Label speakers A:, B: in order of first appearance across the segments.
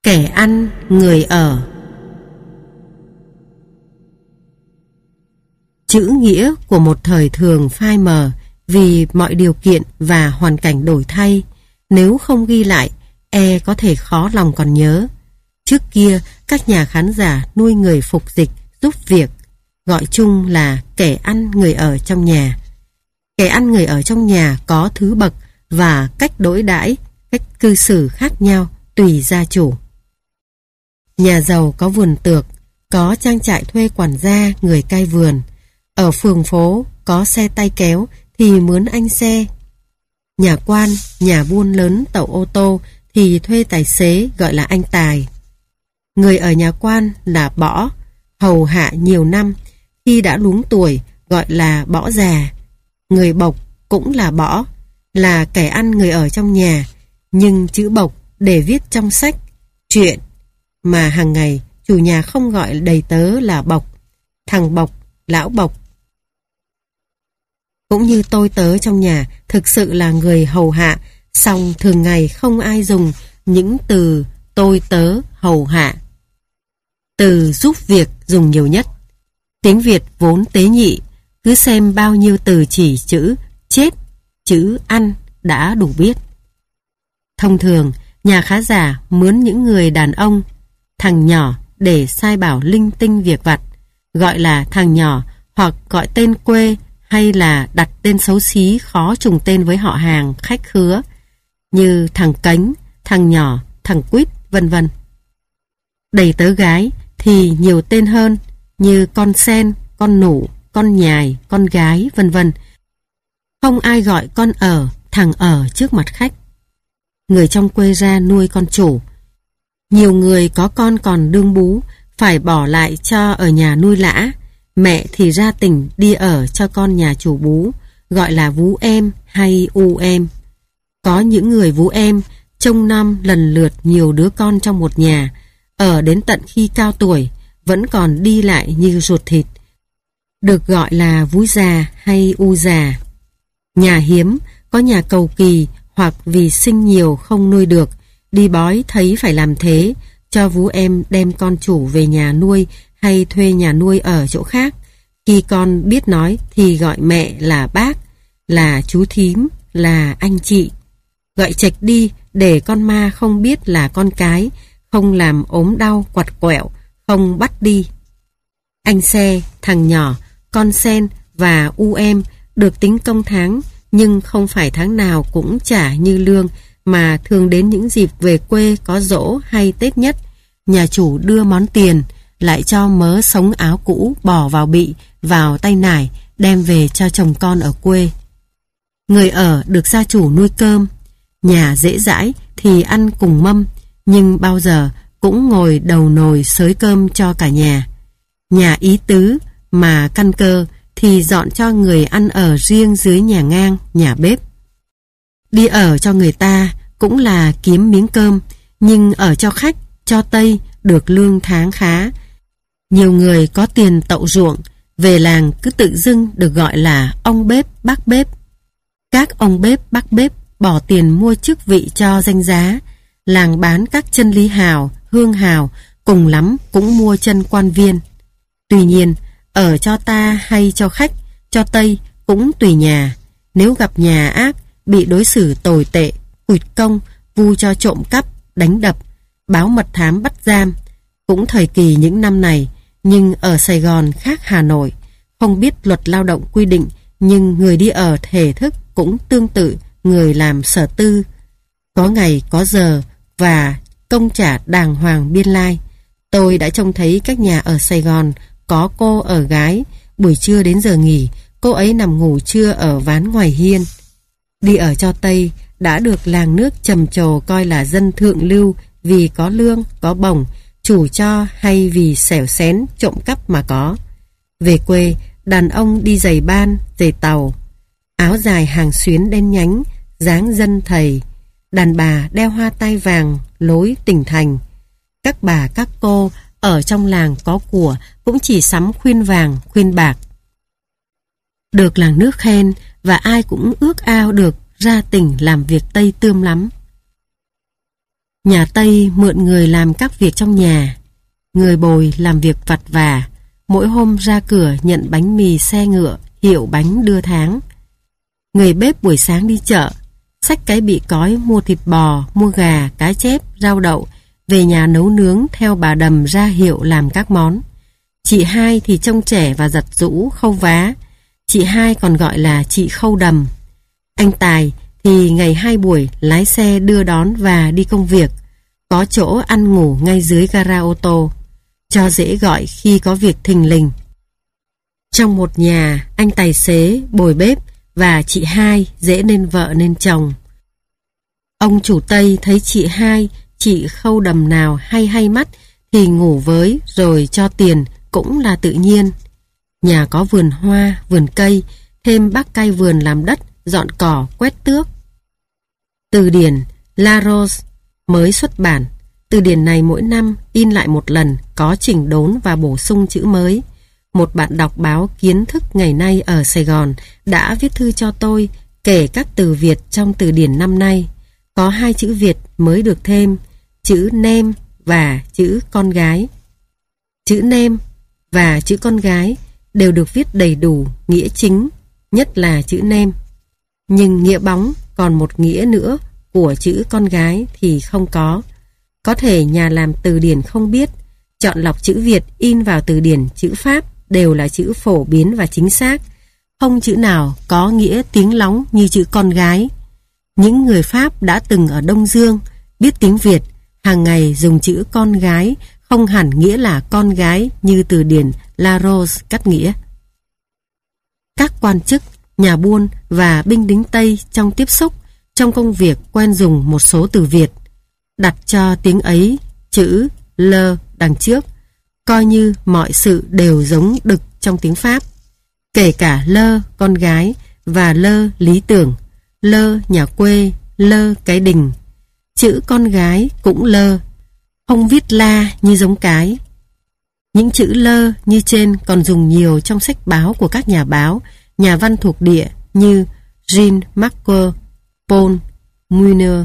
A: Kẻ ăn người ở. Chữ nghĩa của một thời thường phai mờ vì mọi điều kiện và hoàn cảnh đổi thay. Nếu không ghi lại, có thể khó lòng còn nhớ. Trước kia, các nhà khán giả nuôi người phục dịch, giúp việc, gọi chung là kẻ ăn người ở trong nhà. Kẻ ăn người ở trong nhà có thứ bậc và cách đối đãi, cách cư xử khác nhau tùy gia chủ. Nhà giàu có vườn tược, có trang trại thuê quản gia người cai vườn. Ở phường phố có xe tay kéo thì mướn anh xe. Nhà quan, nhà buôn lớn tàu ô tô thì thuê tài xế gọi là anh tài. Người ở nhà quan là bỏ, hầu hạ nhiều năm, khi đã luống tuổi gọi là bỏ già. Người bộc cũng là bỏ, là kẻ ăn người ở trong nhà, nhưng chữ bộc để viết trong sách, chuyện, mà hàng ngày chủ nhà không gọi đầy tớ là bộc, thằng bộc, lão bộc. Cũng như tôi tớ trong nhà thực sự là người hầu hạ, song thường ngày không ai dùng những từ tôi tớ hầu hạ. Từ giúp việc dùng nhiều nhất. Tiếng Việt vốn tế nhị, cứ xem bao nhiêu từ chỉ chữ chết, chữ ăn đã đủ biết. Thông thường, nhà khá giả mướn những người đàn ông, thằng nhỏ để sai bảo linh tinh việc vặt, gọi là thằng nhỏ hoặc gọi tên quê hay là đặt tên xấu xí khó trùng tên với họ hàng khách khứa như thằng cánh, thằng nhỏ, thằng quýt, vân vân. Đầy tớ gái thì nhiều tên hơn như con sen, con nụ, con nhài, con gái, vân vân. Không ai gọi con ở, thằng ở trước mặt khách. Người trong quê ra nuôi con chủ. Nhiều người có con còn đương bú, phải bỏ lại cho ở nhà nuôi lã. Mẹ thì ra tỉnh đi ở cho con nhà chủ bú, gọi là vú em hay u em. Có những người vú em trông nom lần lượt nhiều đứa con trong một nhà, ở đến tận khi cao tuổi, vẫn còn đi lại như ruột thịt, được gọi là vú già hay u già. Nhà hiếm, có nhà cầu kỳ hoặc vì sinh nhiều không nuôi được, đi bói thấy phải làm thế, cho vú em đem con chủ về nhà nuôi hay thuê nhà nuôi ở chỗ khác. Khi con biết nói thì gọi mẹ là bác, là chú thím, là anh chị. Gọi chệch đi để con ma không biết là con cái, không làm ốm đau quặt quẹo, không bắt đi. Anh xe, thằng nhỏ, con sen và u em được tính công tháng, nhưng không phải tháng nào cũng trả như lương, mà thường đến những dịp về quê có giỗ hay Tết nhất, nhà chủ đưa món tiền, lại cho mớ sống áo cũ bỏ vào bị, vào tay nải, đem về cho chồng con ở quê. Người ở được gia chủ nuôi cơm. Nhà dễ dãi thì ăn cùng mâm, nhưng bao giờ cũng ngồi đầu nồi xới cơm cho cả nhà. Nhà ý tứ mà căn cơ thì dọn cho người ăn ở riêng dưới nhà ngang, nhà bếp. Đi ở cho người ta cũng là kiếm miếng cơm, nhưng ở cho khách, cho Tây được lương tháng khá. Nhiều người có tiền tậu ruộng, về làng cứ tự dưng được gọi là ông bếp, bác bếp. Các ông bếp, bác bếp bỏ tiền mua chức vị cho danh giá. Làng bán các chân lý hào, hương hào, cùng lắm cũng mua chân quan viên. Tuy nhiên, ở cho ta hay cho khách, cho Tây cũng tùy nhà. Nếu gặp nhà ác, bị đối xử tồi tệ, quỵt công, vu cho trộm cắp, đánh đập, báo mật thám bắt giam. Cũng thời kỳ những năm này, nhưng ở Sài Gòn khác Hà Nội. Không biết luật lao động quy định, nhưng người đi ở thể thức cũng tương tự người làm sở tư. Có ngày có giờ và công trả đàng hoàng biên lai. Tôi đã trông thấy các nhà ở Sài Gòn có cô ở gái, buổi trưa đến giờ nghỉ, cô ấy nằm ngủ trưa ở ván ngoài hiên. Đi ở cho Tây đã được làng nước trầm trồ coi là dân thượng lưu vì có lương, có bổng, chủ cho hay vì xẻo xén, trộm cắp mà có. Về quê, đàn ông đi giày ban, giày tàu, áo dài hàng xuyến đen nhánh, dáng dân thầy. Đàn bà đeo hoa tai vàng, lối tỉnh thành. Các bà các cô ở trong làng có của cũng chỉ sắm khuyên vàng, khuyên bạc. Được làng nước khen và ai cũng ước ao được ra tỉnh làm việc Tây tươm lắm. Nhà Tây mượn người làm các việc trong nhà. Người Bồi làm việc vặt vả, mỗi hôm ra cửa nhận bánh mì xe ngựa hiệu bánh đưa tháng. Người bếp buổi sáng đi chợ, xách cái bị cói mua thịt bò, mua gà, cá chép, rau đậu, về nhà nấu nướng theo bà Đầm ra hiệu làm các món. Chị Hai thì trông trẻ và giặt giũ, khâu vá. Chị Hai còn gọi là chị Khâu Đầm. Anh Tài thì ngày 2 buổi lái xe đưa đón và đi công việc, có chỗ ăn ngủ ngay dưới gara ô tô, cho dễ gọi khi có việc thình lình. Trong một nhà, anh tài xế, Bồi bếp và chị Hai dễ nên vợ nên chồng. Ông chủ Tây thấy chị Hai, chị Khâu Đầm nào hay mắt thì ngủ với rồi cho tiền cũng là tự nhiên. Nhà có vườn hoa, vườn cây, thêm bác cai vườn làm đất, dọn cỏ, quét tước. Từ điển La Rose mới xuất bản. Từ điển này mỗi năm in lại một lần, có chỉnh đốn và bổ sung chữ mới. Một bạn đọc báo Kiến Thức ngày nay ở Sài Gòn đã viết thư cho tôi kể các từ Việt trong từ điển năm nay. Có 2 chữ Việt mới được thêm, chữ nem và chữ con gái. Chữ nem và chữ con gái đều được viết đầy đủ, nghĩa chính, nhất là chữ nem. Nhưng nghĩa bóng còn một nghĩa nữa của chữ con gái thì không có. Có thể nhà làm từ điển không biết, chọn lọc chữ Việt in vào từ điển chữ Pháp đều là chữ phổ biến và chính xác, không chữ nào có nghĩa tiếng lóng như chữ con gái. Những người Pháp đã từng ở Đông Dương, biết tiếng Việt, hàng ngày dùng chữ con gái không hẳn nghĩa là con gái như từ điển La Rose cắt nghĩa. Các quan chức, nhà buôn và binh lính Tây trong tiếp xúc, trong công việc quen dùng một số từ Việt, đặt cho tiếng ấy chữ lơ đằng trước, coi như mọi sự đều giống đực trong tiếng Pháp, kể cả lơ con gái và lơ lý tưởng, lơ nhà quê, lơ cái đình. Chữ con gái cũng lơ, không viết la như giống cái. Những chữ lơ như trên còn dùng nhiều trong sách báo của các nhà báo, nhà văn thuộc địa như Jean Marquer, Paul Muiner.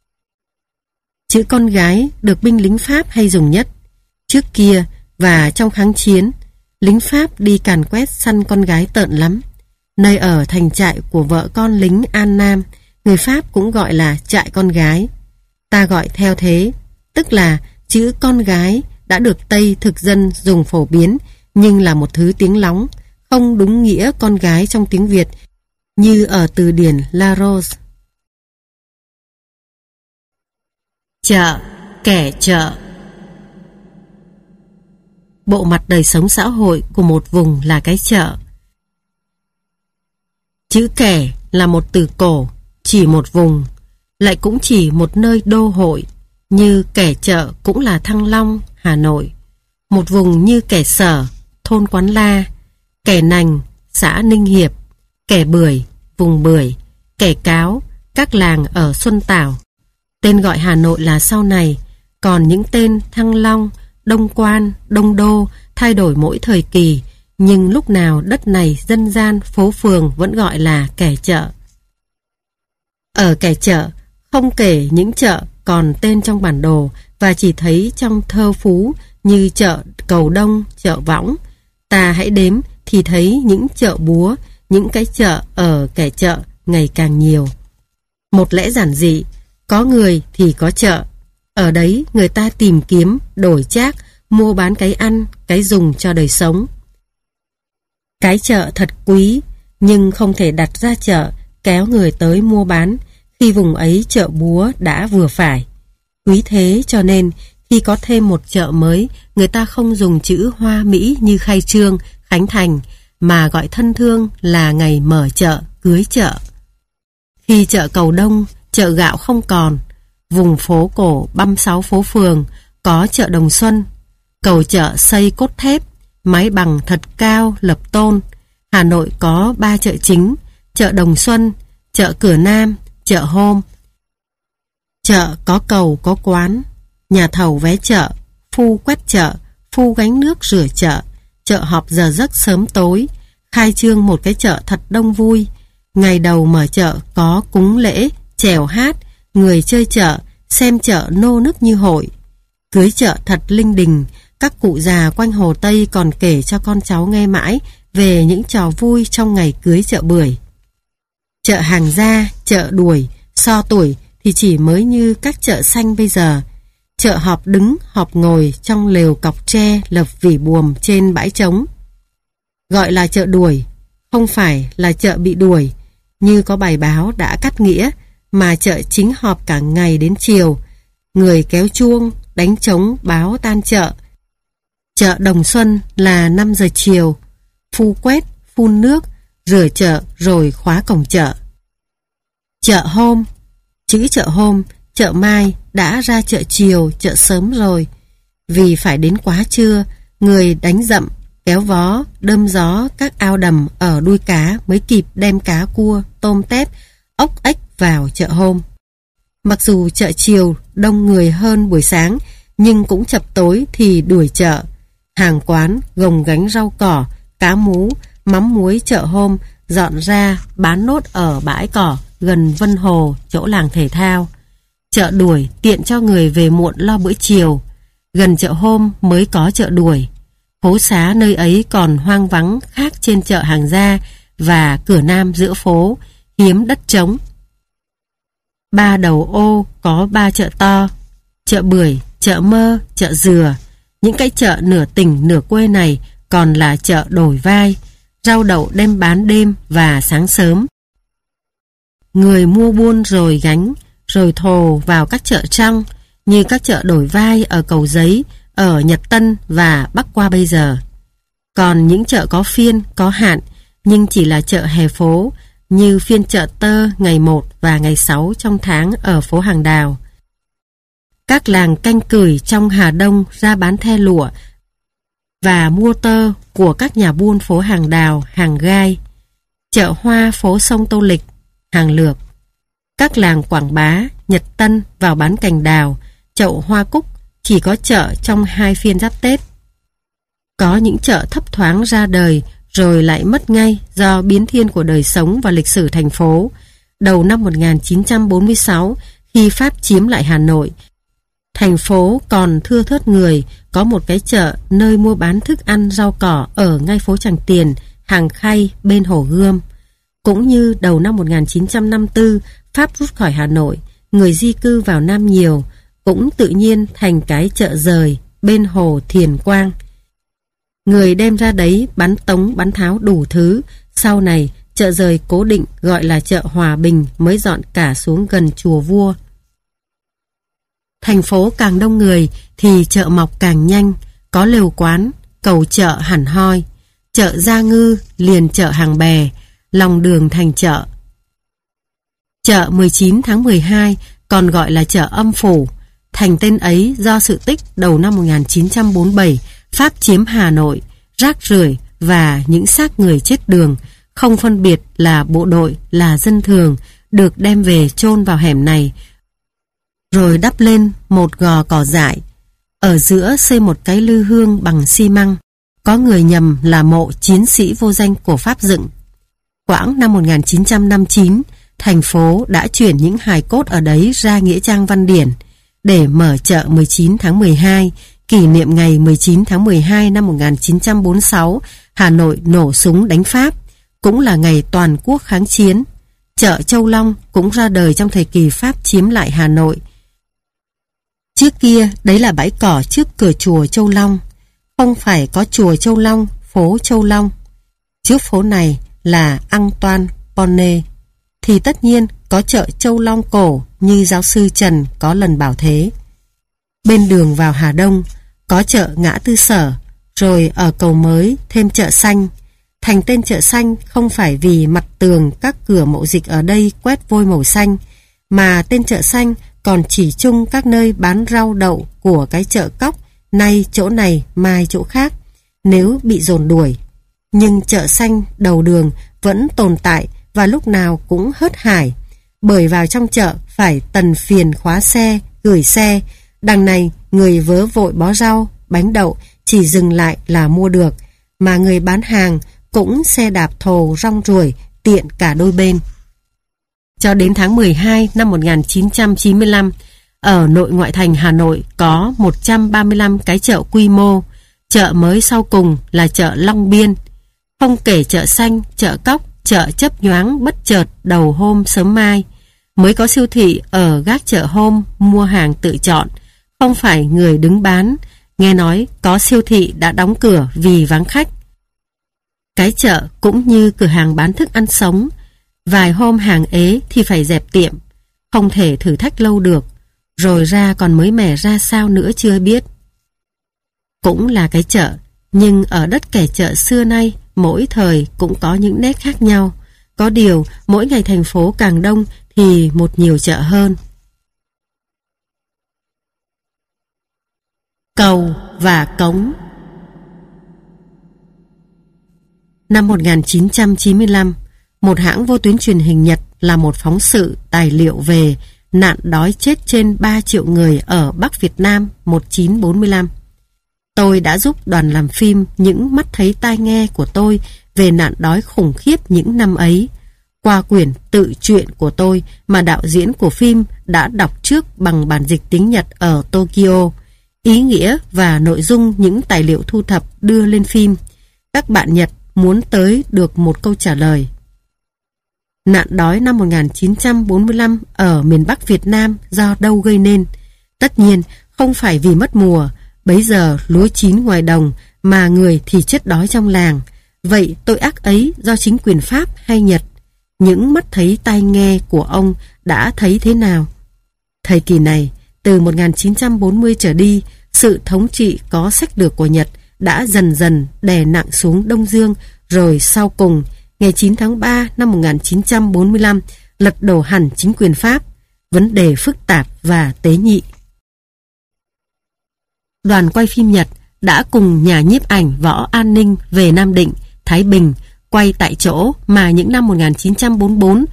A: Chữ con gái được binh lính Pháp hay dùng nhất. Trước kia và trong kháng chiến, lính Pháp đi càn quét săn con gái tợn lắm. Nơi ở thành trại của vợ con lính An Nam, người Pháp cũng gọi là trại con gái. Ta gọi theo thế, tức là chữ con gái đã được Tây thực dân dùng phổ biến, nhưng là một thứ tiếng lóng, không đúng nghĩa con gái trong tiếng Việt, như ở từ điển La Rose. Chợ, kẻ chợ. Bộ mặt đời sống xã hội của một vùng là cái chợ. Chữ kẻ là một từ cổ, chỉ một vùng, lại cũng chỉ một nơi đô hội, như kẻ chợ cũng là Thăng Long, Hà Nội. Một vùng như kẻ Sở, thôn Quán La, kẻ Nành, xã Ninh Hiệp, kẻ Bưởi, vùng Bưởi, kẻ Cáo, các làng ở Xuân Tảo. Tên gọi Hà Nội là sau này, còn những tên Thăng Long, Đông Quan, Đông Đô thay đổi mỗi thời kỳ, nhưng lúc nào đất này dân gian phố phường vẫn gọi là kẻ chợ. Ở kẻ chợ, không kể những chợ còn tên trong bản đồ và chỉ thấy trong thơ phú như chợ Cầu Đông, chợ Võng, ta hãy đếm thì thấy những chợ búa, những cái chợ ở kẻ chợ ngày càng nhiều. Một lẽ giản dị, có người thì có chợ. Ở đấy người ta tìm kiếm, đổi trác, mua bán cái ăn, cái dùng cho đời sống. Cái chợ thật quý, nhưng không thể đặt ra chợ, kéo người tới mua bán, khi vùng ấy chợ búa đã vừa phải. Quý thế cho nên, khi có thêm một chợ mới, người ta không dùng chữ hoa mỹ như khai trương, khánh thành, mà gọi thân thương là ngày mở chợ, cưới chợ. Khi chợ Cầu Đông, chợ gạo không còn, vùng phố cổ 36 phố phường có chợ Đồng Xuân, cầu chợ xây cốt thép, mái bằng thật cao lập tôn. Hà Nội có 3 chợ chính, chợ Đồng Xuân, chợ Cửa Nam, chợ Hôm. Chợ có cầu có quán, nhà thầu vé chợ, phu quét chợ, phu gánh nước rửa chợ, chợ họp giờ giấc sớm tối, khai trương một cái chợ thật đông vui. Ngày đầu mở chợ có cúng lễ, chèo hát, người chơi chợ, xem chợ nô nức như hội. Cưới chợ thật linh đình, các cụ già quanh Hồ Tây còn kể cho con cháu nghe mãi về những trò vui trong ngày cưới chợ bưởi. Chợ hàng gia, chợ đuổi, so tuổi thì chỉ mới như các chợ xanh bây giờ. Chợ họp đứng, họp ngồi trong lều cọc tre lập vỉ buồm trên bãi trống. Gọi là chợ đuổi, không phải là chợ bị đuổi, như có bài báo đã cắt nghĩa, mà chợ chính họp cả ngày đến chiều. Người kéo chuông, đánh trống báo tan chợ. Chợ Đồng Xuân là 5 giờ chiều, phu quét, phun nước, rửa chợ rồi khóa cổng chợ. Chợ hôm, chữ chợ hôm, chợ mai đã ra chợ chiều, chợ sớm rồi. Vì phải đến quá trưa, người đánh dậm, kéo vó, đơm gió các ao đầm ở đuôi cá mới kịp đem cá cua, tôm tép, ốc ếch vào chợ hôm. Mặc dù chợ chiều đông người hơn buổi sáng, nhưng cũng chập tối thì đuổi chợ. Hàng quán gồng gánh rau cỏ, cá mú, mắm muối chợ hôm dọn ra bán nốt ở bãi cỏ gần Vân Hồ, chỗ làng thể thao. Chợ đuổi tiện cho người về muộn lo bữa chiều. Gần chợ hôm mới có chợ đuổi. Phố xá nơi ấy còn hoang vắng khác trên chợ hàng gia và cửa nam giữa phố, hiếm đất trống. 3 đầu ô có 3 chợ to: chợ bưởi, chợ mơ, chợ dừa. Những cái chợ nửa tỉnh nửa quê này còn là chợ đổi vai, rau đậu đem bán đêm và sáng sớm. Người mua buôn rồi gánh, rồi thồ vào các chợ trong, như các chợ đổi vai ở Cầu Giấy, ở Nhật Tân và Bắc qua bây giờ. Còn những chợ có phiên, có hạn, nhưng chỉ là chợ hè phố, như phiên chợ Tơ ngày 1 và ngày 6 trong tháng ở phố Hàng Đào. Các làng canh cửi trong Hà Đông ra bán the lụa và mua tơ của các nhà buôn phố Hàng Đào, Hàng Gai. Chợ hoa phố sông Tô Lịch, Hàng Lược. Các làng Quảng Bá, Nhật Tân vào bán cành đào, chậu hoa cúc chỉ có chợ trong 2 phiên giáp Tết. Có những chợ thấp thoáng ra đời rồi lại mất ngay do biến thiên của đời sống và lịch sử thành phố. Đầu năm 1946, khi Pháp chiếm lại Hà Nội, thành phố còn thưa thớt người, có một cái chợ nơi mua bán thức ăn rau cỏ ở ngay phố Tràng Tiền, Hàng Khay bên Hồ Gươm. Cũng như đầu năm 1954, Pháp rút khỏi Hà Nội, người di cư vào Nam nhiều, cũng tự nhiên thành cái chợ dời bên Hồ Thiền Quang. Người đem ra đấy bán tống bán tháo đủ thứ. Sau này chợ dời cố định gọi là chợ Hòa Bình mới dọn cả xuống gần chùa Vua. Thành phố càng đông người thì chợ mọc càng nhanh, có lều quán, cầu chợ hẳn hoi. Chợ Gia Ngư liền chợ Hàng Bè, lòng đường thành chợ. Chợ 19 tháng 12 còn gọi là chợ Âm Phủ, thành tên ấy do sự tích đầu năm 1947 Pháp chiếm Hà Nội, rác rưởi và những xác người chết đường, không phân biệt là bộ đội là dân thường, được đem về chôn vào hẻm này, rồi đắp lên một gò cỏ dại. Ở giữa xây một cái lư hương bằng xi măng, có người nhầm là mộ chiến sĩ vô danh của Pháp dựng. Quãng năm 1959, thành phố đã chuyển những hài cốt ở đấy ra nghĩa trang Văn Điển để mở chợ 19 tháng 12, kỷ niệm ngày 19 tháng 12 năm 1946, Hà Nội nổ súng đánh Pháp, cũng là ngày toàn quốc kháng chiến. Chợ Châu Long cũng ra đời trong thời kỳ Pháp chiếm lại Hà Nội. Trước kia, đấy là bãi cỏ trước cửa chùa Châu Long. Không phải có chùa Châu Long, phố Châu Long. Trước phố này là Antoine Bonnet, thì tất nhiên có chợ Châu Long cổ như giáo sư Trần có lần bảo thế. Bên đường vào Hà Đông có chợ Ngã Tư Sở, rồi ở Cầu Mới thêm chợ Xanh. Thành tên chợ Xanh không phải vì mặt tường các cửa mậu dịch ở đây quét vôi màu xanh, mà tên chợ Xanh còn chỉ chung các nơi bán rau đậu của cái chợ cóc, nay chỗ này mai chỗ khác, nếu bị dồn đuổi. Nhưng chợ Xanh đầu đường vẫn tồn tại và lúc nào cũng hớt hải, bởi vào trong chợ phải tần phiền khóa xe, gửi xe. Đằng này người vớ vội bó rau, bánh đậu chỉ dừng lại là mua được, mà người bán hàng cũng xe đạp thồ rong ruổi, tiện cả đôi bên. Cho đến tháng 12 năm 1995, Ở nội ngoại thành Hà Nội có 135 cái chợ quy mô. Chợ mới sau cùng là chợ Long Biên. Không kể chợ xanh, chợ cóc, chợ chấp nhoáng bất chợt đầu hôm sớm mai. Mới có siêu thị ở gác chợ hôm mua hàng tự chọn, không phải người đứng bán. Nghe nói có siêu thị đã đóng cửa vì vắng khách. Cái chợ cũng như cửa hàng bán thức ăn sống. Vài hôm hàng ế thì phải dẹp tiệm, không thể thử thách lâu được. Rồi ra còn mới mẻ ra sao nữa chưa biết. Cũng là cái chợ, nhưng ở đất kẻ chợ xưa nay, mỗi thời cũng có những nét khác nhau. Có điều, mỗi ngày thành phố càng đông thì một nhiều chợ hơn. Cầu và cống. Năm 1995, một hãng vô tuyến truyền hình Nhật làm một phóng sự tài liệu về nạn đói chết trên 3 triệu người ở Bắc Việt Nam 1945. Tôi đã giúp đoàn làm phim những mắt thấy tai nghe của tôi về nạn đói khủng khiếp những năm ấy. Qua quyển tự truyện của tôi mà đạo diễn của phim đã đọc trước bằng bản dịch tiếng Nhật ở Tokyo. Ý nghĩa và nội dung những tài liệu thu thập đưa lên phim. Các bạn Nhật muốn tới được một câu trả lời. Nạn đói năm 1945 ở miền Bắc Việt Nam do đâu gây nên? Tất nhiên không phải vì mất mùa, bấy giờ lúa chín ngoài đồng mà người thì chết đói trong làng. Vậy tội ác ấy do chính quyền Pháp hay Nhật? Những mắt thấy tai nghe của ông đã thấy thế nào? Thời kỳ này, từ 1940 trở đi, sự thống trị có sách lược của Nhật đã dần dần đè nặng xuống Đông Dương, rồi sau cùng, ngày 9 tháng 3 năm 1945, lật đổ hẳn chính quyền Pháp. Vấn đề phức tạp và tế nhị. Đoàn quay phim Nhật đã cùng nhà nhiếp ảnh Võ An Ninh về Nam Định, Thái Bình, quay tại chỗ mà những năm 1944,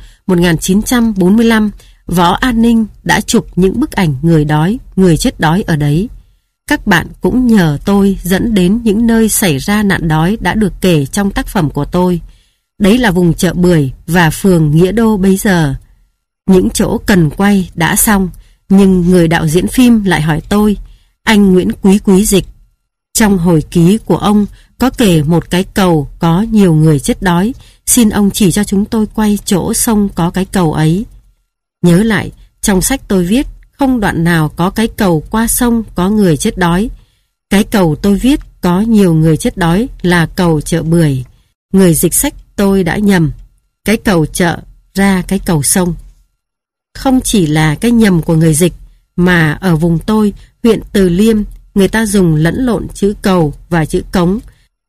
A: 1945, Võ An Ninh đã chụp những bức ảnh người đói, người chết đói ở đấy. Các bạn cũng nhờ tôi dẫn đến những nơi xảy ra nạn đói đã được kể trong tác phẩm của tôi. Đấy là vùng chợ Bưởi và phường Nghĩa Đô bấy giờ. Những chỗ cần quay đã xong, nhưng người đạo diễn phim lại hỏi tôi, anh Nguyễn Quý Dịch, trong hồi ký của ông có kể một cái cầu có nhiều người chết đói, xin ông chỉ cho chúng tôi quay chỗ sông có cái cầu ấy. Nhớ lại, trong sách tôi viết không đoạn nào có cái cầu qua sông có người chết đói. Cái cầu tôi viết có nhiều người chết đói là cầu chợ Bưởi. Người dịch sách tôi đã nhầm, cái cầu chợ ra cái cầu sông. Không chỉ là cái nhầm của người dịch, mà ở vùng tôi, huyện Từ Liêm, người ta dùng lẫn lộn chữ cầu và chữ cống.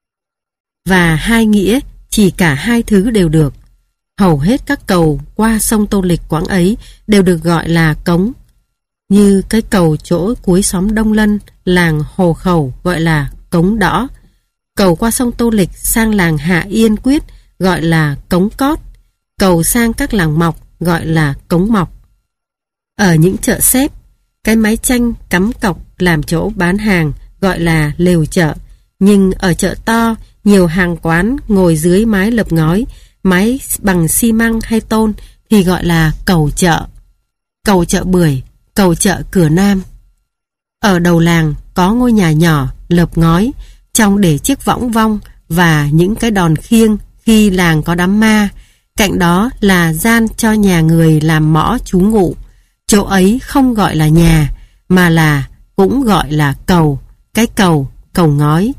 A: Và hai nghĩa, chỉ cả hai thứ đều được. Hầu hết các cầu qua sông Tô Lịch quãng ấy đều được gọi là cống. Như cái cầu chỗ cuối xóm Đông Lân, làng Hồ Khẩu gọi là cống đỏ. Cầu qua sông Tô Lịch sang làng Hạ Yên Quyết gọi là cống cót. Cầu sang các làng mọc gọi là cống mọc. Ở những chợ xếp, cái mái tranh cắm cọc làm chỗ bán hàng gọi là lều chợ. Nhưng ở chợ to, nhiều hàng quán ngồi dưới mái lợp ngói, mái bằng xi măng hay tôn thì gọi là cầu chợ. Cầu chợ Bưởi, cầu chợ Cửa Nam. Ở đầu làng có ngôi nhà nhỏ, lợp ngói, trong để chiếc võng vong và những cái đòn khiêng khi làng có đám ma. Cạnh đó là gian cho nhà người làm mõ trú ngụ. Chỗ ấy không gọi là nhà, mà là cũng gọi là cầu, cái cầu, cầu ngói.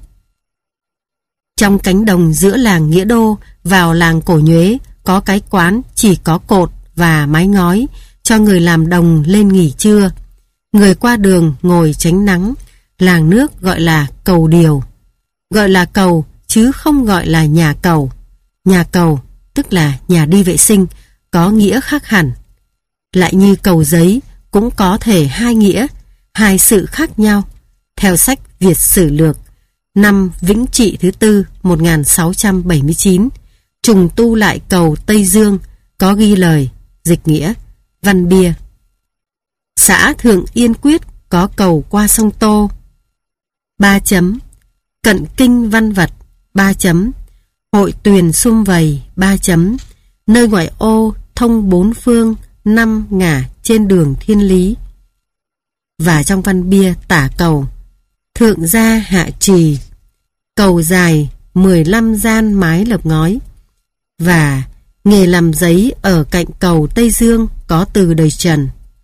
A: Trong cánh đồng giữa làng Nghĩa Đô vào làng Cổ Nhuế có cái quán chỉ có cột và mái ngói cho người làm đồng lên nghỉ trưa. Người qua đường ngồi tránh nắng. Làng nước gọi là cầu Điều. Gọi là cầu chứ không gọi là nhà cầu. Nhà cầu tức là nhà đi vệ sinh, có nghĩa khác hẳn. Lại như cầu giấy cũng có thể hai nghĩa, hai sự khác nhau. Theo sách Việt Sử Lược, năm Vĩnh Trị thứ tư 1679, trùng tu lại cầu Tây Dương, có ghi lời, dịch nghĩa, văn bia. Xã Thượng Yên Quyết có cầu qua sông Tô. 3 chấm. Cận kinh văn vật. 3 chấm. Hội tuyền sum vầy. 3 chấm. Nơi ngoại ô thông bốn phương, 5 ngả trên đường thiên lý. và trong văn bia tả cầu thượng gia hạ trì, cầu dài 15 gian mái lợp ngói, và nghề làm giấy ở cạnh cầu Tây Dương có từ đời Trần.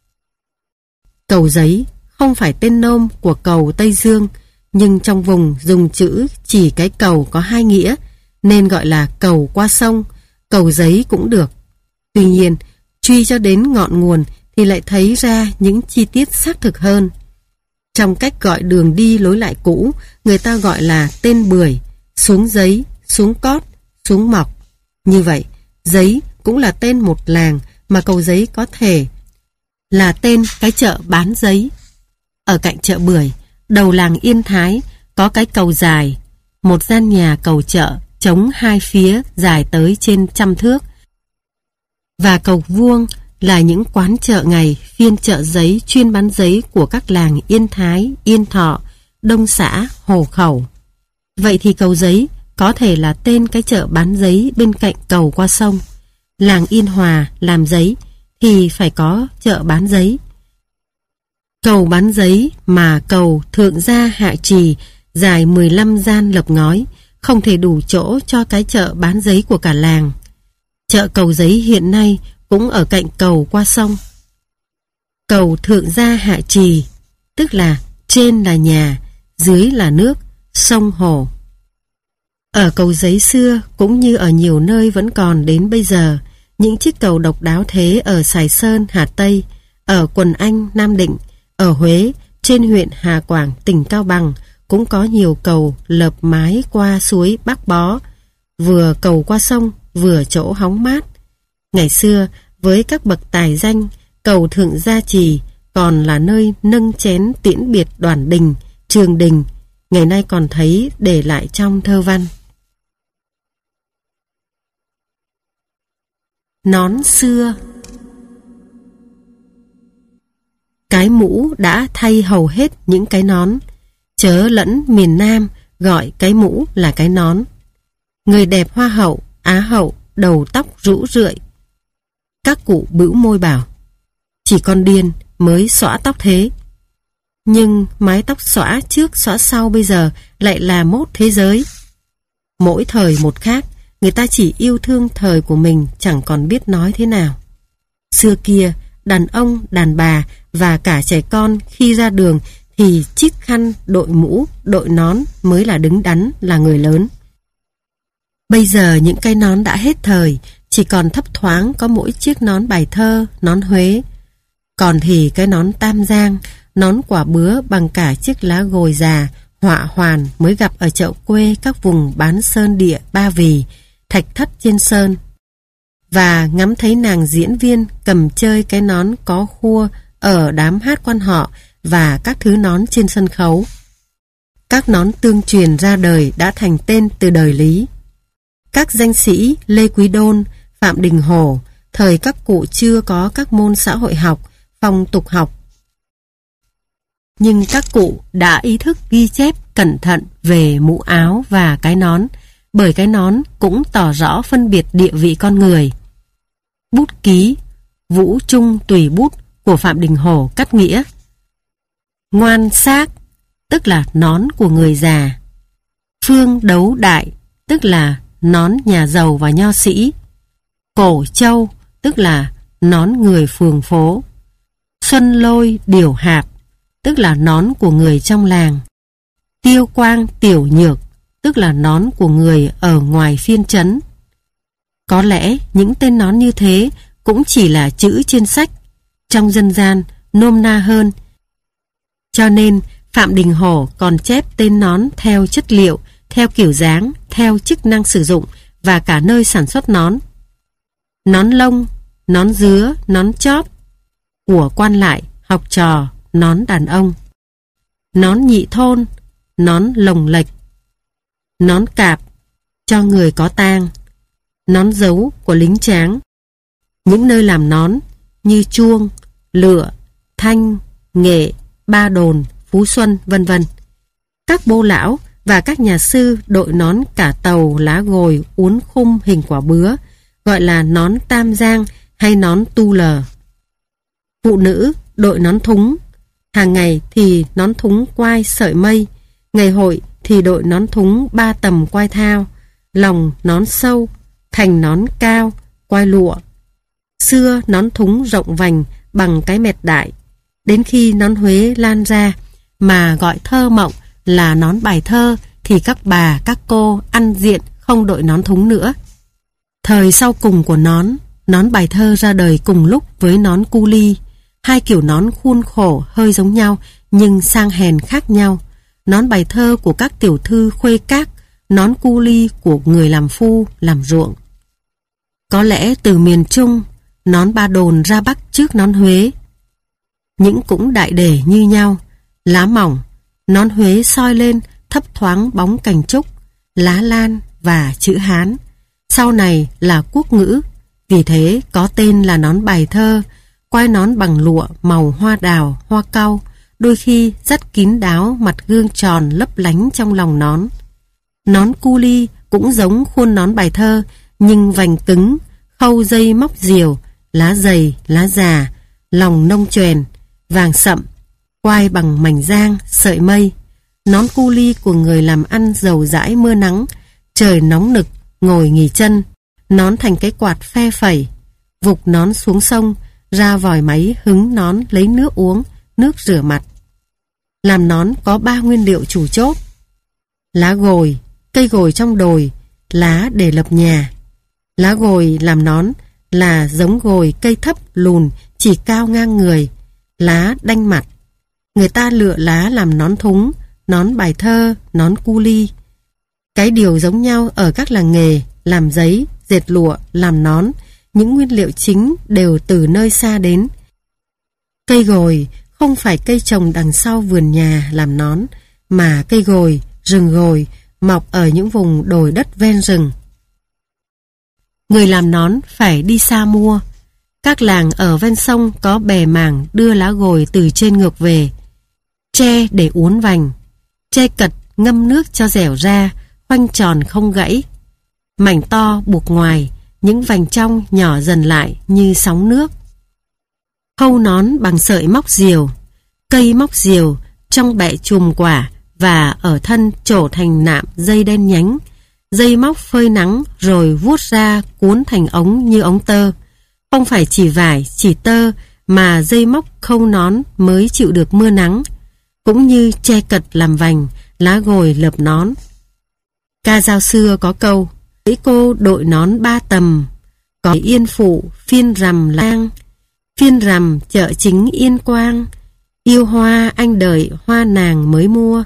A: Cầu giấy không phải tên nôm của cầu Tây Dương, nhưng trong vùng dùng chữ chỉ cái cầu có hai nghĩa, nên gọi là cầu qua sông, cầu giấy cũng được. Tuy nhiên, truy cho đến ngọn nguồn thì lại thấy ra những chi tiết xác thực hơn. Trong cách gọi đường đi lối lại cũ, người ta gọi là tên bưởi, xuống giấy, xuống cót, xuống mọc. Như vậy, giấy cũng là tên một làng, mà cầu giấy có thể là tên cái chợ bán giấy. Ở cạnh chợ bưởi, đầu làng Yên Thái, có cái cầu dài, một gian nhà cầu chợ chống hai phía dài tới trên 100 thước, và cầu vuông là những quán chợ ngày, phiên chợ giấy chuyên bán giấy của các làng Yên Thái, Yên Thọ, Đông Xã, Hồ Khẩu. Vậy thì cầu giấy có thể là tên cái chợ bán giấy bên cạnh cầu qua sông. Làng Yên Hòa làm giấy thì phải có chợ bán giấy. Cầu bán giấy mà cầu thượng gia hạ trì dài 15 gian lợp ngói không thể đủ chỗ cho cái chợ bán giấy của cả làng. Chợ cầu giấy hiện nay cũng ở cạnh cầu qua sông. Cầu thượng gia hạ trì, tức là trên là nhà, dưới là nước, sông hồ. Ở cầu giấy xưa cũng như ở nhiều nơi vẫn còn đến bây giờ, những chiếc cầu độc đáo thế ở Sài Sơn, Hà Tây, ở Quần Anh, Nam Định, ở Huế, trên huyện Hà Quảng, tỉnh Cao Bằng cũng có nhiều cầu lợp mái qua suối Bắc Bó, vừa cầu qua sông, vừa chỗ hóng mát. Ngày xưa, với các bậc tài danh, cầu Thượng Gia Trì còn là nơi nâng chén tiễn biệt Đoàn Đình, Trường Đình, ngày nay còn thấy để lại trong thơ văn. Nón xưa. Cái mũ đã thay hầu hết những cái nón, chớ lẫn miền Nam gọi cái mũ là cái nón. Người đẹp Hoa hậu, Á hậu, đầu tóc rũ rượi. Các cụ bĩu môi bảo, chỉ con điên mới xõa tóc thế. Nhưng mái tóc xõa trước xõa sau bây giờ lại là mốt thế giới. Mỗi thời một khác, người ta chỉ yêu thương thời của mình, chẳng còn biết nói thế nào. Xưa kia, đàn ông, đàn bà và cả trẻ con khi ra đường thì chít khăn, đội mũ, đội nón mới là đứng đắn, là người lớn. Bây giờ những cái nón đã hết thời, chỉ còn thấp thoáng có mỗi chiếc nón bài thơ, nón Huế. Còn thì cái nón Tam Giang, nón quả bứa bằng cả chiếc lá gồi già, họa hoàn mới gặp ở chợ quê các vùng bán sơn địa Ba Vì, Thạch Thất trên sơn. Và ngắm thấy nàng diễn viên cầm chơi cái nón có khua ở đám hát quan họ và các thứ nón trên sân khấu. Các nón tương truyền ra đời đã thành tên từ đời Lý. Các danh sĩ Lê Quý Đôn, Phạm Đình Hổ, thời các cụ chưa có các môn xã hội học, phong tục học. Nhưng các cụ đã ý thức ghi chép cẩn thận về mũ áo và cái nón, bởi cái nón cũng tỏ rõ phân biệt địa vị con người. Bút ký Vũ Trung Tùy Bút của Phạm Đình Hổ cắt nghĩa: Ngoan xác, tức là nón của người già. Phương Đấu Đại, tức là nón nhà giàu và nho sĩ. Cổ Châu, tức là nón người phường phố. Xuân Lôi Điểu Hạp, tức là nón của người trong làng. Tiêu Quang Tiểu Nhược, tức là nón của người ở ngoài phiên trấn. Có lẽ những tên nón như thế cũng chỉ là chữ trên sách, trong dân gian nôm na hơn. Cho nên Phạm Đình Hổ còn chép tên nón theo chất liệu, theo kiểu dáng, theo chức năng sử dụng và cả nơi sản xuất nón. Nón lông, nón dứa, nón chóp, của quan lại, học trò, nón đàn ông. Nón nhị thôn, nón lồng lệch. Nón cạp, cho người có tang. Nón dấu của lính tráng. Những nơi làm nón như Chuông, Lựa, Thanh, Nghệ, Ba Đồn, Phú Xuân, vân vân. Các bô lão và các nhà sư đội nón cả tàu lá gồi uốn khung hình quả bứa, gọi là nón Tam Giang hay nón Tu Lờ. Phụ nữ đội nón thúng Hàng ngày thì nón thúng quai sợi mây, ngày hội thì đội nón thúng 3 tầm quai thao, lòng nón sâu, thành nón cao, quai lụa. Xưa nón thúng rộng vành bằng cái mẹt đại, đến khi nón Huế lan ra mà gọi thơ mộng là nón bài thơ thì các bà, các cô ăn diện không đội nón thúng nữa. Thời sau cùng của nón bài thơ ra đời cùng lúc với nón cu li, hai kiểu nón khuôn khổ hơi giống nhau nhưng sang hèn khác nhau. Nón bài thơ của các tiểu thư khuê các, nón cu li của người làm phu, làm ruộng. Có lẽ từ miền Trung, nón Ba Đồn ra Bắc trước nón Huế. Những cũng đại đề như nhau, lá mỏng, nón Huế soi lên thấp thoáng bóng cành trúc, lá lan và chữ Hán. Sau này là quốc ngữ, vì thế có tên là nón bài thơ, quai nón bằng lụa màu hoa đào, hoa cau, đôi khi rất kín đáo mặt gương tròn lấp lánh trong lòng nón. Nón cu li cũng giống khuôn nón bài thơ, nhưng vành cứng, khâu dây móc diều, lá dày, lá già, lòng nông chuyền, vàng sậm, quai bằng mảnh giang, sợi mây. Nón cu li của người làm ăn dầu dãi mưa nắng, trời nóng nực, ngồi nghỉ chân. Nón thành cái quạt phe phẩy, vục nón xuống sông, ra vòi máy hứng nón lấy nước uống, nước rửa mặt. Làm nón có 3 nguyên liệu chủ chốt: lá gồi, cây gồi trong đồi, lá để lập nhà. Lá gồi làm nón là giống gồi cây thấp lùn, chỉ cao ngang người, lá đanh mặt. Người ta lựa lá làm nón thúng, nón bài thơ, nón cu li. Cái điều giống nhau ở các làng nghề làm giấy, dệt lụa, làm nón, những nguyên liệu chính đều từ nơi xa đến. Cây gồi không phải cây trồng đằng sau vườn nhà làm nón, mà cây gồi, rừng gồi mọc ở những vùng đồi đất ven rừng. Người làm nón phải đi xa mua. Các làng ở ven sông có bè mảng đưa lá gồi từ trên ngược về. Tre để uốn vành, tre cật ngâm nước cho dẻo ra, khoanh tròn không gãy. Mảnh to buộc ngoài, những vành trong nhỏ dần lại như sóng nước. Khâu nón bằng sợi móc diều, cây móc diều trong bẹ chùm quả và ở thân trổ thành nạm dây đen nhánh. Dây móc phơi nắng rồi vuốt ra cuốn thành ống như ống tơ. Không phải chỉ vải, chỉ tơ mà dây móc khâu nón mới chịu được mưa nắng. Cũng như tre cật làm vành, lá gồi lợp nón. Ca dao xưa có câu: "Ấy cô đội nón 3 tầm, có yên phụ phiên rằm lang, phiên rằm chợ chính Yên Quang, yêu hoa anh đợi hoa nàng mới mua."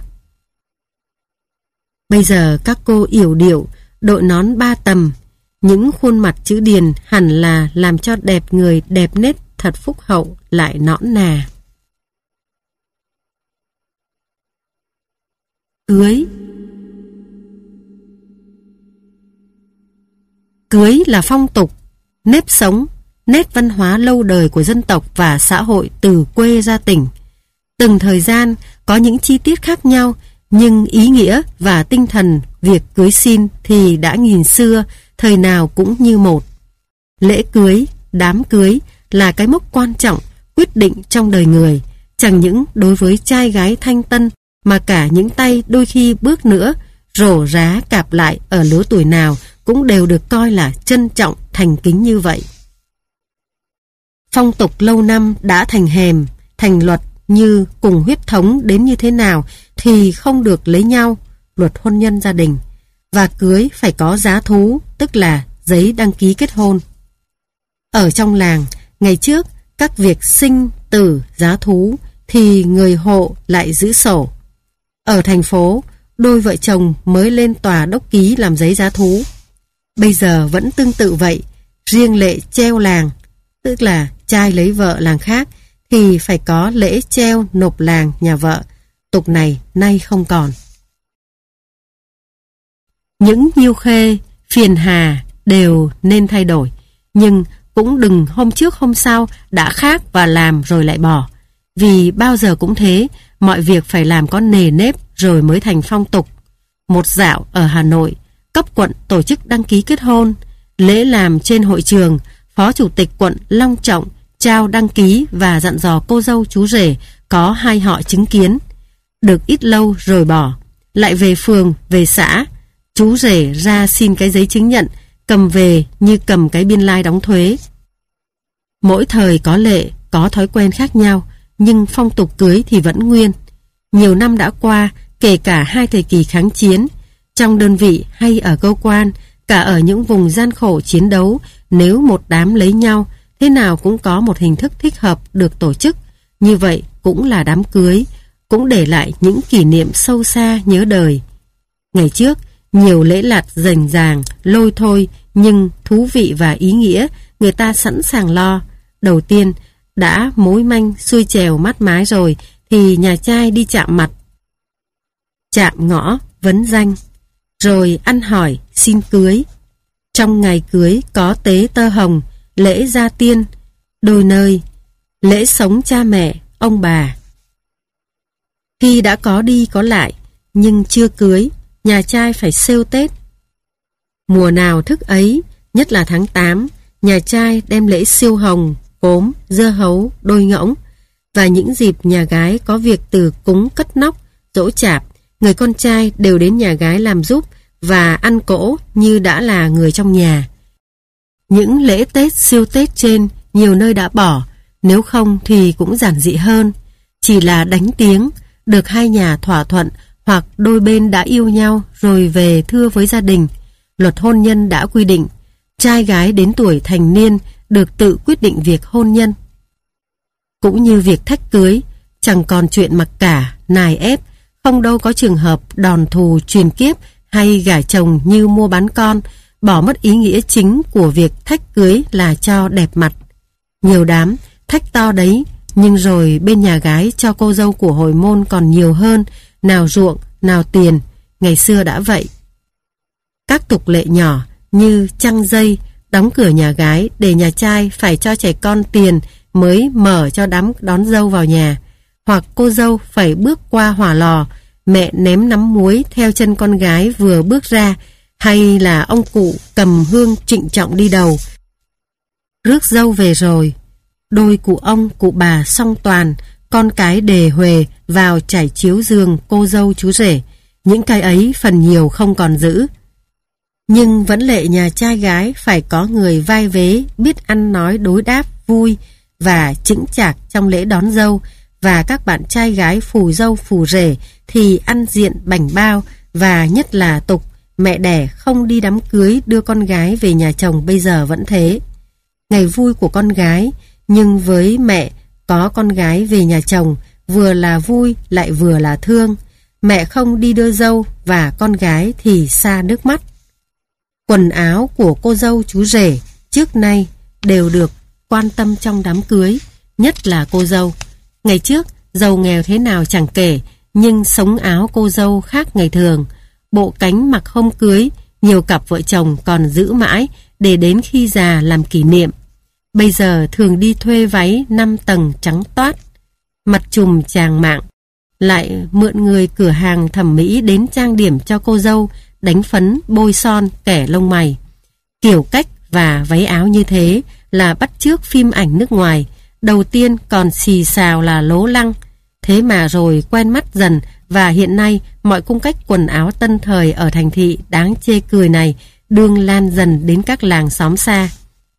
A: Bây giờ các cô yểu điệu đội nón 3 tầm, những khuôn mặt chữ điền hẳn là làm cho đẹp người đẹp nết, thật phúc hậu lại nõn nà. Cưới. Cưới là phong tục, nếp sống, nét văn hóa lâu đời của dân tộc và xã hội từ quê ra tỉnh. Từng thời gian có những chi tiết khác nhau, nhưng ý nghĩa và tinh thần việc cưới xin thì đã nghìn xưa, thời nào cũng như một. Lễ cưới, đám cưới là cái mốc quan trọng, quyết định trong đời người, chẳng những đối với trai gái thanh tân, mà cả những tay đôi khi bước nữa, rổ rá cạp lại ở lứa tuổi nào cũng đều được coi là trân trọng, thành kính như vậy. Phong tục lâu năm đã thành hèm, thành luật như cùng huyết thống đến như thế nào thì không được lấy nhau, luật hôn nhân gia đình, và cưới phải có giá thú, tức là giấy đăng ký kết hôn. Ở trong làng, ngày trước các việc sinh, tử, giá thú thì người hộ lại giữ sổ. Ở thành phố, đôi vợ chồng mới lên tòa đốc ký làm giấy giá thú. Bây giờ vẫn tương tự vậy, riêng lệ treo làng, tức là trai lấy vợ làng khác thì phải có lễ treo nộp làng nhà vợ. Tục này nay không còn. Những nhiêu khê, phiền hà đều nên thay đổi, nhưng cũng đừng hôm trước hôm sau đã khác và làm rồi lại bỏ. Vì bao giờ cũng thế, mọi việc phải làm có nề nếp rồi mới thành phong tục. Một dạo ở Hà Nội, cấp quận tổ chức đăng ký kết hôn, lễ làm trên hội trường, phó chủ tịch quận long trọng trao đăng ký và dặn dò cô dâu chú rể có hai họ chứng kiến. Được ít lâu rồi bỏ, lại về phường, về xã, chú rể ra xin cái giấy chứng nhận, cầm về như cầm cái biên lai đóng thuế. Mỗi thời có lệ, có thói quen khác nhau, nhưng phong tục cưới thì vẫn nguyên. Nhiều năm đã qua, kể cả hai thời kỳ kháng chiến, trong đơn vị hay ở cơ quan, cả ở những vùng gian khổ chiến đấu, nếu một đám lấy nhau, thế nào cũng có một hình thức thích hợp được tổ chức. Như vậy cũng là đám cưới, cũng để lại những kỷ niệm sâu xa nhớ đời. Ngày trước, nhiều lễ lạt rành ràng, lôi thôi, nhưng thú vị và ý nghĩa, người ta sẵn sàng lo. Đầu tiên, đã mối manh xuôi chèo mát mái rồi, thì nhà trai đi chạm mặt, chạm ngõ, vấn danh, rồi ăn hỏi, xin cưới. Trong ngày cưới có tế tơ hồng, lễ gia tiên, đôi nơi, lễ sống cha mẹ, ông bà. Khi đã có đi có lại, nhưng chưa cưới, nhà trai phải xêu Tết. Mùa nào thức ấy, nhất là tháng 8, nhà trai đem lễ siêu hồng, cốm, dưa hấu, đôi ngỗng. Và những dịp nhà gái có việc từ cúng cất nóc, giỗ chạp, người con trai đều đến nhà gái làm giúp và ăn cỗ như đã là người trong nhà. Những lễ Tết siêu Tết trên nhiều nơi đã bỏ, nếu không thì cũng giản dị hơn. Chỉ là đánh tiếng, được hai nhà thỏa thuận hoặc đôi bên đã yêu nhau rồi về thưa với gia đình. Luật hôn nhân đã quy định, trai gái đến tuổi thành niên được tự quyết định việc hôn nhân. Cũng như việc thách cưới, chẳng còn chuyện mặc cả, nài ép, không đâu có trường hợp đòn thù truyền kiếp hay gả chồng như mua bán con, bỏ mất ý nghĩa chính của việc thách cưới là cho đẹp mặt. Nhiều đám, thách to đấy, nhưng rồi bên nhà gái cho cô dâu của hồi môn còn nhiều hơn, nào ruộng, nào tiền, ngày xưa đã vậy. Các tục lệ nhỏ như trăng dây, đóng cửa nhà gái để nhà trai phải cho trẻ con tiền mới mở cho đám đón dâu vào nhà, hoặc cô dâu phải bước qua hỏa lò, mẹ ném nắm muối theo chân con gái vừa bước ra, hay là ông cụ cầm hương trịnh trọng đi đầu. Rước dâu về rồi, đôi cụ ông cụ bà song toàn, con cái đề huề vào trải chiếu giường cô dâu chú rể. Những cái ấy phần nhiều không còn giữ. Nhưng vẫn lệ nhà trai gái phải có người vai vế, biết ăn nói đối đáp vui và chững chạc trong lễ đón dâu, và các bạn trai gái phù dâu phù rể thì ăn diện bảnh bao, và nhất là tục mẹ đẻ không đi đám cưới đưa con gái về nhà chồng bây giờ vẫn thế. Ngày vui của con gái, nhưng với mẹ có con gái về nhà chồng vừa là vui lại vừa là thương. Mẹ không đi đưa dâu và con gái thì xa nước mắt. Quần áo của cô dâu chú rể trước nay đều được quan tâm trong đám cưới, nhất là cô dâu. Ngày trước, giàu nghèo thế nào chẳng kể, nhưng sống áo cô dâu khác ngày thường. Bộ cánh mặc hôm cưới, nhiều cặp vợ chồng còn giữ mãi để đến khi già làm kỷ niệm. Bây giờ thường đi thuê váy 5 tầng trắng toát, mặt trùm chàng mạng, lại mượn người cửa hàng thẩm mỹ đến trang điểm cho cô dâu, đánh phấn, bôi son, kẻ lông mày. Kiểu cách và váy áo như thế là bắt chước phim ảnh nước ngoài. Đầu tiên còn xì xào là lố lăng, thế mà rồi quen mắt dần, và hiện nay mọi cung cách quần áo tân thời ở thành thị đáng chê cười này đương lan dần đến các làng xóm xa.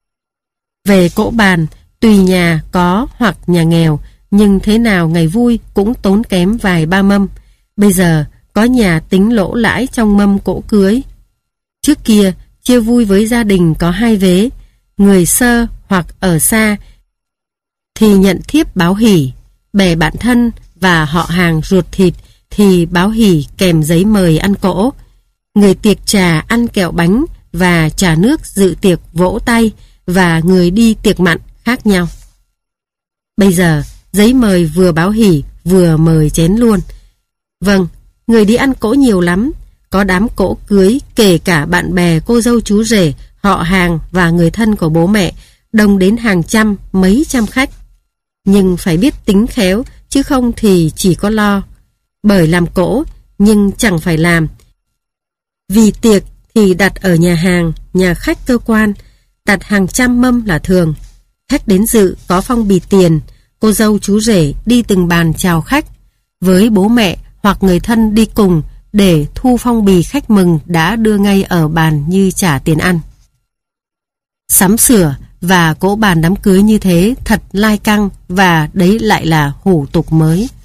A: Về cỗ bàn, tùy nhà có hoặc nhà nghèo, nhưng thế nào ngày vui cũng tốn kém vài ba mâm. Bây giờ có nhà tính lỗ lãi trong mâm cỗ cưới. Trước kia, chia vui với gia đình có hai vế, người sơ hoặc ở xa thì nhận thiếp báo hỉ, bè bạn thân và họ hàng ruột thịt thì báo hỉ kèm giấy mời ăn cỗ. Người tiệc trà ăn kẹo bánh và trà nước dự tiệc vỗ tay, và người đi tiệc mặn khác nhau. Bây giờ, giấy mời vừa báo hỉ vừa mời chén luôn. Vâng, người đi ăn cỗ nhiều lắm. Có đám cỗ cưới kể cả bạn bè cô dâu chú rể, họ hàng và người thân của bố mẹ, đông đến hàng trăm, mấy trăm khách. Nhưng phải biết tính khéo, chứ không thì chỉ có lo. Bởi làm cỗ, nhưng chẳng phải làm. Vì tiệc thì đặt ở nhà hàng, nhà khách cơ quan, đặt hàng trăm mâm là thường. Khách đến dự có phong bì tiền, Cô dâu chú rể đi từng bàn chào khách, với bố mẹ hoặc người thân đi cùng để thu phong bì khách mừng đã đưa ngay ở bàn như trả tiền ăn. Sắm sửa và cỗ bàn đám cưới như thế thật lai căng, và đấy lại là hủ tục mới.